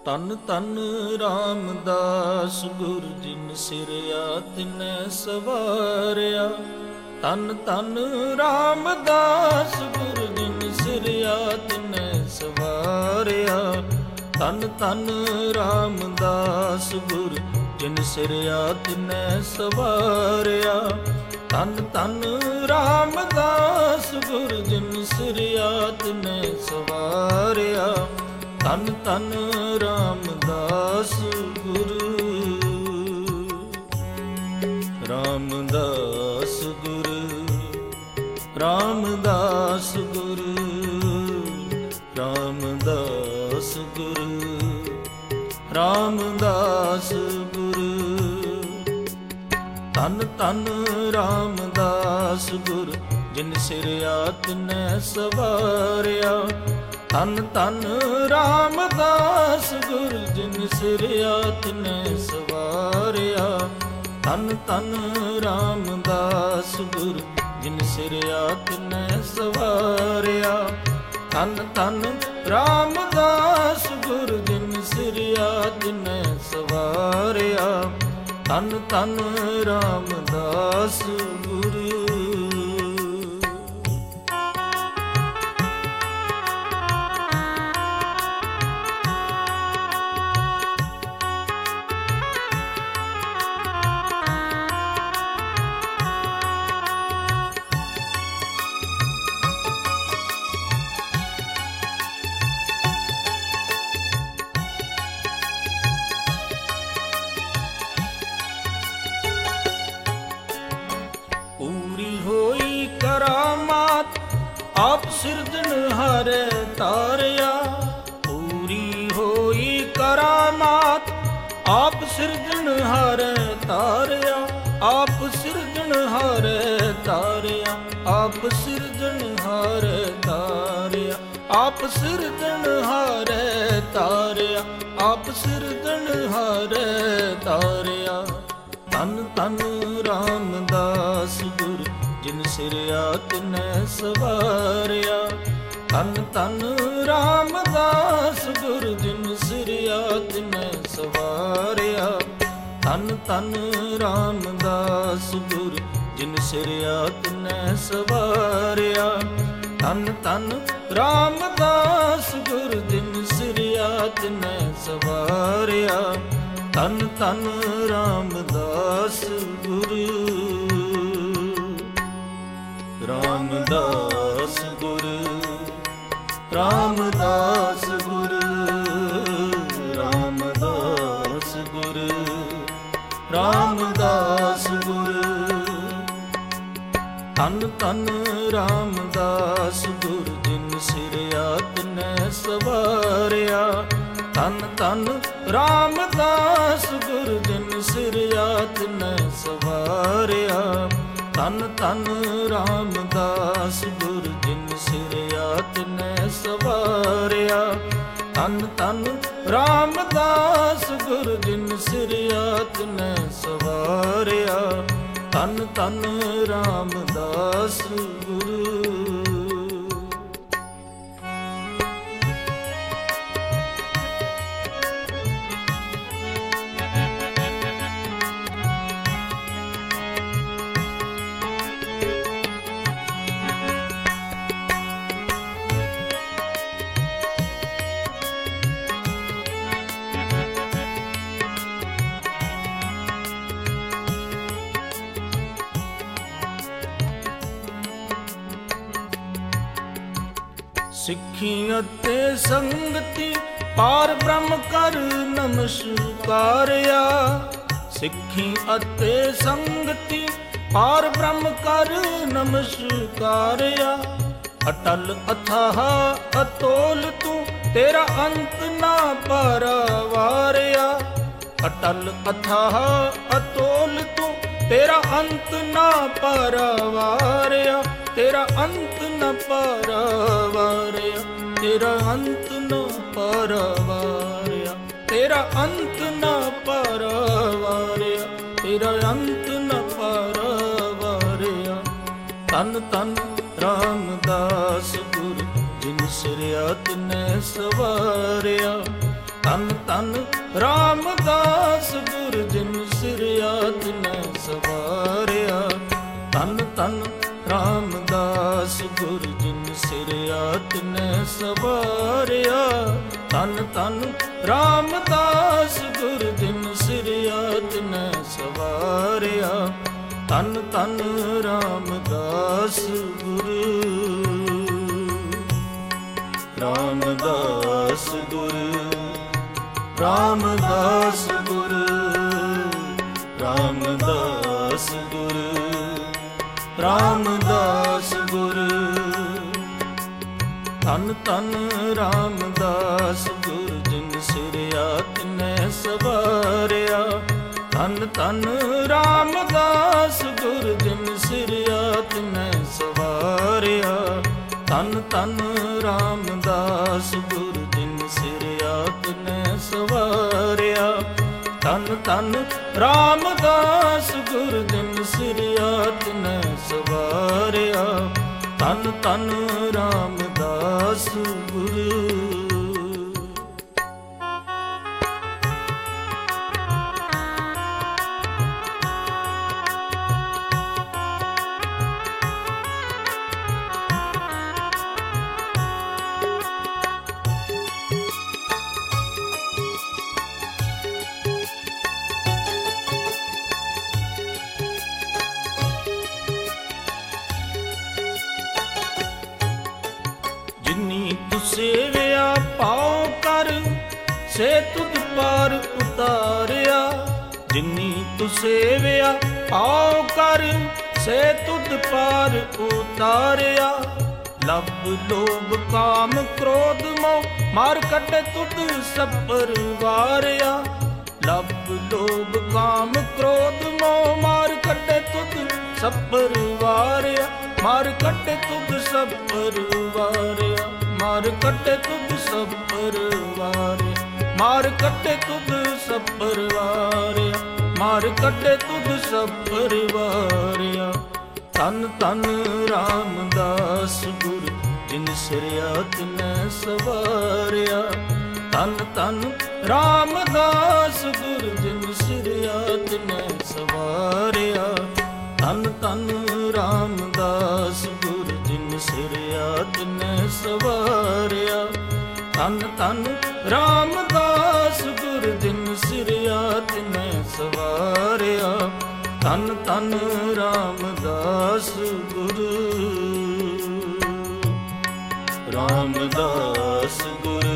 ਤਨ ਤਨ ਰਾਮਦਾਸ ਗੁਰ ਜਿਨ ਸਿਰਿਆ ਤਿਨੈ ਸਵਾਰਿਆ। ਤਨ ਤਨ ਰਾਮਦਾਸ ਗੁਰ ਜਿਨ ਸਿਰਿਆ ਤਿਨੈ ਸਵਾਰਿਆ। ਤਨ ਤਨ ਰਾਮਦਾਸ ਗੁਰ ਜਿਨ ਸਿਰਿਆ ਤਿਨੈ ਸਵਾਰਿਆ। ਤਨ ਤਨ ਰਾਮਦਾਸ ਗੁਰ ਜਿਨ ਸਿਰਿਆ ਤਿਨੈ ਸਵਾਰਿਆ। ਤਨ ਤਨ ਰਾਮਦਾਸ ਗੁਰੂ। ਰਾਮਦਾਸ ਗੁਰੂ, ਰਾਮਦਾਸ ਗੁਰੂ, ਰਾਮਦਾਸ ਗੁਰੂ, ਰਾਮਦਾਸ ਗੁਰੂ। ਤਨ ਤਨ ਰਾਮਦਾਸ ਗੁਰ ਜਿਨ ਸਿਰਿਆ ਤਿਨੈ ਸਵਾਰਿਆ। ਤਨ ਤਨ ਰਾਮਦਾਸ ਗੁਰ ਜਿਨ ਸਿਰਿਆ ਤਿਨੈ ਸਵਾਰਿਆ। ਤਨ ਤਨ ਰਾਮਦਾਸ ਗੁਰ ਜਿਨ ਸਿਰਿਆ ਤਿਨੈ ਸਵਾਰਿਆ। ਤਨ ਤਨ ਰਾਮਦਾਸ ਗੁਰ ਜਿਨ ਸਿਰਿਆ ਤਿਨੈ ਸਵਾਰਿਆ। ਤਨ ਤਨ ਰਾਮਦਾਸ ਗੁਰੂ। ਆਪ ਸਿਰਜਣਹਾਰ ਤਾਰਿਆ। ਪੂਰੀ ਹੋਈ ਕਰਾਮਾਤ ਆਪ ਸਿਰਜਣਹਾਰ ਤਾਰਿਆ। ਆਪ ਸਿਰਜਣਹਾਰ ਤਾਰਿਆ। ਆਪ ਸਿਰਜਣਹਾਰ ਤਾਰਿਆ। ਆਪ ਸਿਰਜਣਹਾਰ ਤਾਰਿਆ। ਆਪ ਸਿਰਜਣਹਾਰ ਤਾਰਿਆ। ਤਨ ਤਨ ਰਾਮਦਾਸ ਗੁਰ ਜਿਨ ਸਿਰਿਆ ਤਿਨੈ ਸਵਾਰਿਆ। ਤਨ ਤਨ ਰਾਮਦਾਸ ਗੁਰ ਜਿਨ ਸਿਰਿਆ ਤਿਨੈ ਸਵਾਰਿਆ। ਤਨ ਤਨ ਰਾਮਦਾਸ ਗੁਰ ਜਿਨ ਸਿਰਿਆ ਤਿਨੈ ਸਵਾਰਿਆ। ਤਨ ਤਨ ਰਾਮਦਾਸ ਗੁਰ ਜਿਨ ਸਿਰਿਆ ਤਿਨੈ ਸਵਾਰਿਆ। ਤਨ ਤਨ ਰਾਮਦਾਸ ਗੁਰੂ। ਰਾਮਦਾਸ ਗੁਰੂ, ਰਾਮਦਾਸ ਗੁਰੂ, ਰਾਮਦਾਸ ਗੁਰੂ, ਰਾਮਦਾਸ ਗੁਰੂ। ਤਨ ਤਨ ਰਾਮਦਾਸ ਗੁਰ ਜਿਨ ਸਿਰਿਆ ਤਿਨੈ ਸਵਾਰਿਆ। ਤਨ ਤਨ ਰਾਮਦਾਸ ਗੁਰ ਜਿਨ ਸਿਰਿਆ ਤਿਨੈ ਸਵਾਰਿਆ। ਤਨ ਤਨ ਰਾਮਦਾਸ ਗੁਰ ਜਿਨ ਸਿਰਿਆ ਤਿਨੈ ਸਵਾਰਿਆ। ਤਨ ਤਨ ਰਾਮਦਾਸ ਗੁਰ ਜਿਨ ਸਿਰਿਆ ਤਿਨੈ ਸਵਾਰਿਆ। ਤਨ ਤਨ ਰਾਮਦਾਸ ਗੁਰੂ। ਸਿੱਖੀ ਅਤੇ ਸੰਗਤੀ ਪਾਰ ਬ੍ਰਹਮ ਕਰ ਨਮਸਕਾਰਿਆ। ਸਿੱਖੀ ਅਤੇ ਸੰਗਤੀ ਪਾਰ ਬ੍ਰਹਮ ਕਰ ਨਮਸਕਾਰਿਆ। ਅਟਲ ਅਥਾਹ ਅਤੋਲ ਤੂੰ ਤੇਰਾ ਅੰਤ ਨਾ ਪਰਵਾਰਿਆ। ਅਟਲ ਅਥਾਹ ਅਤੋਲ ਤੂੰ ਤੇਰਾ ਅੰਤ ਨਾ ਪਰਵਾਰਿਆ। ਤੇਰਾ ਅੰਤ ਨ ਪਰਵਾਰਿਆ। ਤੇਰਾ ਅੰਤ ਨ ਪਰਵਾਰਿਆ। ਤੇਰਾ ਅੰਤ ਨ ਪਰਵਾਰਿਆ। ਤੇਰਾ ਅੰਤ ਨ ਪਰਵਾਰਿਆ। ਤਨ ਤਨ ਰਾਮਦਾਸ ਗੁਰ ਜਿਨ ਸਿਰਿਆ ਤਿਨੈ ਸਵਾਰਿਆ। ਧੰਨ ਧੰਨ ਰਾਮਦਾਸ ਗੁਰ ਜਿਨ ਸਿਰਿਆ ਤਿਨੈ ਸਵਾਰਿਆ। ਧੰਨ ਧੰਨ ਰਾਮਦਾਸ ਗੁਰ ਜਿਨ ਸਿਰਿਆ ਤਿਨੈ ਸਵਾਰਿਆ। ਧੰਨ ਧੰਨ ਰਾਮਦਾਸ ਗੁਰ ਜਿਨ ਸਿਰਿਆ ਤਿਨੈ ਸਵਾਰਿਆ। ਧੰਨ ਧੰਨ ਰਾਮਦਾਸ ਗੁਰ, ਰਾਮਦਾਸ ਗੁਰ, ਰਾਮਦਾਸ ਗੁਰ, ਰਾਮਦਾਸ ਗੁਰ, ਰਾਮਦਾਸ ਗੁਰ। ਧੰਨ ਧੰਨ ਰਾਮਦਾਸ ਗੁਰ ਜਿਨ ਸਿਰਿਆ ਤਿਨੈ ਸਵਾਰਿਆ। ਧੰਨ ਧੰਨ ਰਾਮਦਾਸ ਗੁਰ ਜਿਨ ਸਿਰਿਆ ਤਿਨੈ ਸਵਾਰਿਆ। ਧੰਨ ਧੰਨ ਰਾਮਦਾਸ ਗੁਰ ਜਿਨ ਸਿਰਿਆ ਤਿਨੈ ਸਵਾਰਿਆ। ਧੰਨ ਧੰਨ ਰਾਮਦਾਸ ਗੁਰ ਜਿਨ ਸਿਰਿਆ ਤਿਨੈ ਸਵਾਰਿਆ। ਧੰਨ ਧੰਨ ਰਾਮਦਾਸ ਗੁਰ। ਜਿਨੀ ਤੂੰ ਸੇਵਿਆ ਪਾਉ ਕਰ, ਸੇ ਤੁਧ ਪਾਰ ਉਤਾਰਿਆ। ਜਿਨੀ ਤੂੰ ਸੇਵਿਆ ਪਾਉ ਕਰ, ਸੇ ਤੁਧ ਪਾਰ ਉਤਾਰਿਆ। ਲਬ ਲੋਭ ਕਾਮ ਕ੍ਰੋਧ ਮੋਹ, ਮਾਰ ਕੱਢੇ ਤੁਧ ਸਭ ਪਰਵਾਰਿਆ। ਲਬ ਲੋਭ ਕਾਮ ਕ੍ਰੋਧ ਮੋਹ, ਮਾਰ ਕੱਢੇ ਤੁਧ ਸਭ ਪਰਵਾਰਿਆ। ਮਾਰ ਕੱਢੇ ਤੁਧ ਸਭ ਪਰਵਾਰਿਆ। ਮਾਰ ਕੱਢੇ ਤੁਧ ਸਭ ਪਰਵਾਰਿਆ। ਮਾਰ ਕੱਢੇ ਤੁਧ ਸਭ ਪਰਵਾਰਿਆ। ਮਾਰ ਕੱਢੇ ਤੁਧ ਸਭ ਪਰਵਾਰਿਆ। ਧੰਨ ਧੰਨ ਰਾਮਦਾਸ ਗੁਰ ਜਿਨ ਸਿਰਿਆ ਤਿਨੈ ਸਵਾਰਿਆ। ਧੰਨ ਧੰਨ ਰਾਮਦਾਸ ਗੁਰ ਜਿਨ ਸਿਰਿਆ ਤਿਨੈ ਸਵਾਰਿਆ। ਧੰਨ ਧੰਨ ਰਾਮਦਾਸ ਗੁਰ ਜਿਨ ਸਿਰਿਆ ਤਿਨੈ ਸਵਾਰਿਆ। ਧੰਨ ਧੰਨ ਰਾਮਦਾਸ ਗੁਰ ਜਿਨ ਸਿਰਿਆ ਤਿਨੈ ਸਵਾਰਿਆ। ਧੰਨ ਧੰਨ ਰਾਮਦਾਸ ਗੁਰ, ਰਾਮਦਾਸ ਗੁਰ,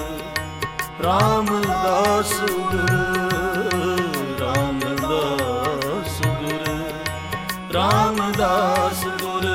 ਰਾਮਦਾਸ ਗੁਰ, ਰਾਮਦਾਸ ਗੁਰ, ਰਾਮਦਾਸ ਗੁਰ।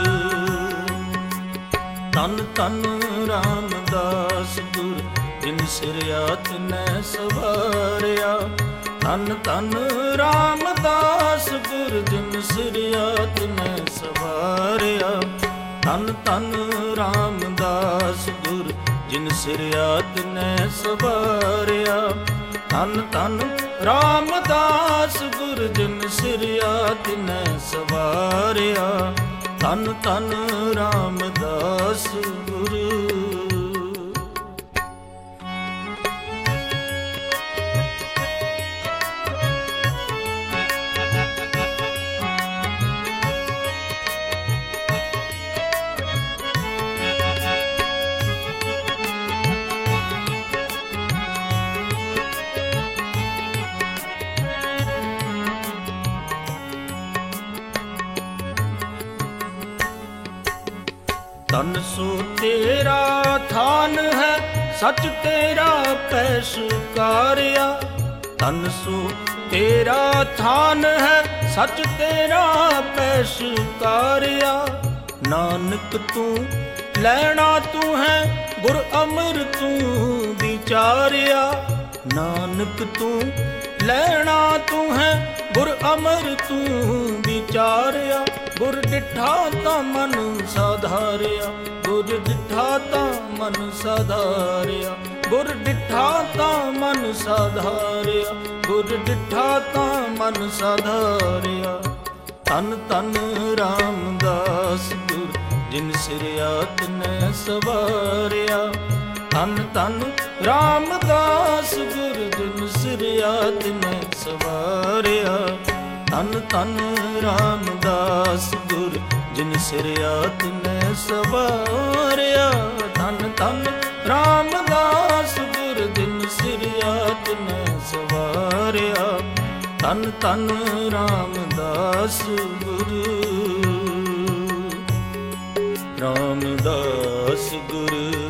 ਧੰਨ ਧੰਨ ਰਾਮਦਾਸ ਗੁਰ ਜਿਨ ਸਿਰਿਆ ਤਿਨੈ ਸਵਾਰਿਆ। ਧੰਨ ਧੰਨ ਰਾਮਦਾਸ ਗੁਰ ਜਿਨ ਸਿਰਿਆ ਤਿਨੈ ਸਵਾਰਿਆ। ਧੰਨ ਧੰਨ ਰਾਮਦਾਸ ਗੁਰ ਜਿਨ ਸਿਰਿਆ ਤਿਨੈ ਸਵਾਰਿਆ। ਧੰਨ ਧੰਨ ਰਾਮਦਾਸ ਗੁਰ ਜਿਨ ਸਿਰਿਆ ਤਿਨੈ ਸਵਾਰਿਆ। ਧੰਨ ਧੰਨ ਰਾਮਦਾਸ ਗੁਰ। ਧਨ ਸੋ ਤੇਰਾ ਥਾਨ ਹੈ, ਸੱਚ ਤੇਰਾ ਪੈਸਕਾਰਿਆ। ਧਨ ਸੋ ਤੇਰਾ ਥਾਨ ਹੈ, ਸੱਚ ਤੇਰਾ ਪੈਸਕਾਰਿਆ। ਨਾਨਕ ਤੂੰ ਲੈਣਾ ਤੂੰ ਹੈ, ਗੁਰ ਅਮਰ ਤੂੰ ਵਿਚਾਰਿਆ। ਨਾਨਕ ਤੂੰ ਲੈਣਾ ਤੂੰ ਹੈ, ਗੁਰ ਅਮਰ ਤੂੰ ਵਿਚਾਰਿਆ। ਗੁਰ ਡਿਠਾ ਤਾਂ ਮਨ ਸਾਧਾਰਿਆ, ਗੁਰ ਡਿਠਾ ਤਾਂ ਮਨ ਸਾਧਾਰਿਆ। ਗੁਰ ਡਿਠਾ ਤਾਂ ਮਨ ਸਾਧਾਰਿਆ, ਗੁਰ ਡਿਠਾ ਤਾਂ ਮਨ ਸਾਧਾਰਿਆ। ਧੰਨ ਧੰਨ ਰਾਮਦਾਸ ਗੁਰ ਜਿਨ ਸਿਰਿਆ ਤਿਨੈ ਸਵਾਰਿਆ। ਧੰਨ ਧੰਨ ਰਾਮਦਾਸ ਗੁਰ ਜਿਨ ਸਿਰਿਆ ਤਿਨੈ ਸਵਾਰਿਆ। ਧੰਨ ਧੰਨ ਰਾਮਦਾਸ ਗੁਰ ਜਿਨ ਸਿਰਿਆ ਤਿਨੈ ਸਵਾਰਿਆ। ਧੰਨ ਧੰਨ ਰਾਮਦਾਸ ਗੁਰ ਜਿਨ ਸਿਰਿਆ ਤਿਨੈ ਸਵਾਰਿਆ। ਧੰਨ ਧੰਨ ਰਾਮਦਾਸ ਗੁਰੂ। ਰਾਮਦਾਸ ਗੁਰੂ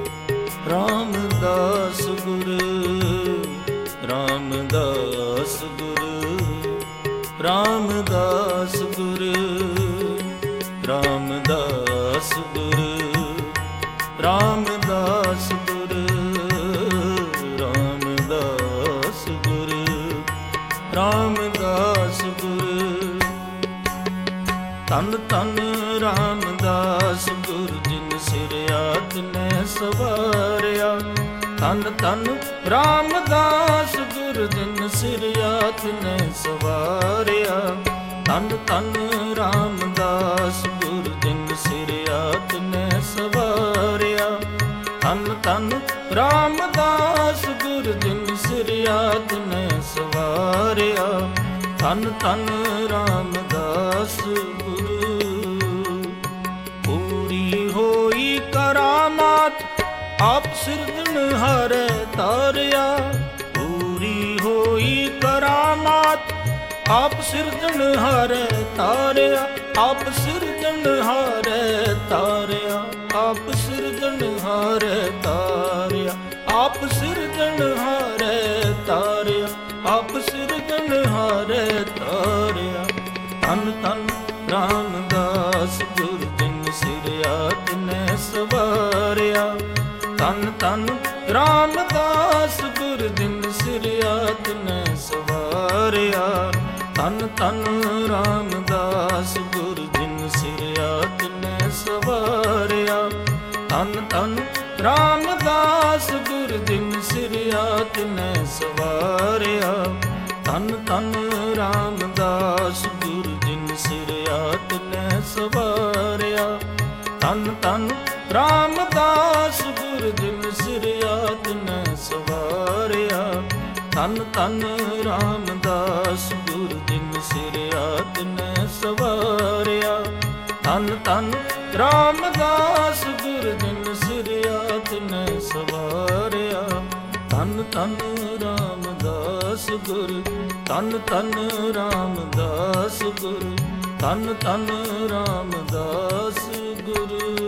ਰਾਮਦਾਸ ਗੁਰੂ ਰਾਮਦਾਸ ਗੁਰੂ ਰਾਮਦਾਸ ਗੁਰੂ ਰਾਮਦਾਸ ਗੁਰੂ ਰਾਮਦਾਸ ਗੁਰੂ ਰਾਮਦਾਸ ਗੁਰੂ ਰਾਮਦਾਸ ਗੁਰੂ। ਧੰਨ ਧੰਨ ਰਾਮਦਾਸ ਗੁਰ ਜਿਨ ਸਿਰਿਆ ਤਿਨੈ ਸਵਾਰਿਆ। ਧੰਨ ਧੰਨ ਰਾਮਦਾਸ ਗੁਰ ਜਿਨ ਸਿਰਿਆ ਤਿਨੈ ਸਵਾਰਿਆ। ਧੰਨ ਧੰਨ ਰਾਮਦਾਸ ਗੁਰ ਜਿਨ ਸਿਰਿਆ ਤਿਨੈ ਸਵਾਰਿਆ। ਧੰਨ ਧੰਨ ਰਾਮਦਾਸ ਗੁਰ ਜਿਨ ਸਿਰਿਆ ਤਿਨੈ ਸਵਾਰਿਆ। ਧੰਨ ਧੰਨ ਰਾਮਦਾਸ ਗੁਰੂ। ਪੂਰੀ ਹੋਈ ਕਰਾਮਾਤ ਆਪ ਸਿਰਜਣਹਾਰੈ ਤਾਰਿਆ। ਪੂਰੀ ਹੋਈ ਕਰਾਮਾਤ ਆਪ ਸਿਰਜਣਹਾਰੈ ਤਾਰਿਆ। ਆਪ ਸਿਰਜਣਹਾਰੈ ਤਾਰਿਆ। ਆਪ ਸਿਰਜਣਹਾਰੈ ਤਾਰਿਆ। ਆਪ ਸਿਰਜਣਹਾਰੈ ਤਾਰਿਆ। ਆਪ ਸਿਰਜਣਹਾਰੈ ਤਾਰਿਆ। ਧੰਨ ਧੰਨ ਰਾਮਦਾਸ ਗੁਰ ਜਿਨ ਸਿਰਿਆ ਤਿਨੈ ਸਵਾਰਿਆ। ਧੰਨ ਧੰਨ ਰਾਮਦਾਸ ਗੁਰ ਜਿਨ ਸਿਰਿਆ ਤਿਨੈ ਸਵਾਰਿਆ। ਧੰਨ ਧੰਨ ਰਾਮਦਾਸ ਗੁਰ ਜਿਨ ਸਿਰਿਆ ਤਿਨੈ ਸਵਾਰਿਆ। ਧੰਨ ਧੰਨ ਰਾਮਦਾਸ ਗੁਰ ਜਿਨ ਸਿਰਿਆ ਤਿਨੈ ਸਵਾਰਿਆ। ਧੰਨ ਧੰਨ ਰਾਮਦਾਸ ਗੁਰ ਜਿਨ ਸਿਰਿਆ ਤਿਨੈ ਸਵਾਰਿਆ। ਧੰਨ ਧੰਨ ਰਾਮਦਾਸ ਗੁਰ ਜਿਨ ਸਿਰਿਆ ਤਿਨੈ ਸਵਾਰਿਆ। ਧੰਨ ਧੰਨ ਰਾਮਦਾਸ ਗੁਰ ਜਿਨ ਸਿਰਿਆ ਤਿਨੈ ਸਵਾਰਿਆ। ਧੰਨ ਧੰਨ ਰਾਮਦਾਸ ਗੁਰ ਜਿਨ ਸਿਰਿਆ ਤਿਨੈ ਸਵਾਰਿਆ। ਧੰਨ ਧੰਨ ਰਾਮਦਾਸ ਗੁਰ ਧੰਨ ਧੰਨ ਰਾਮਦਾਸ ਗੁਰ ਧੰਨ ਧੰਨ ਰਾਮਦਾਸ ਗੁਰੂ।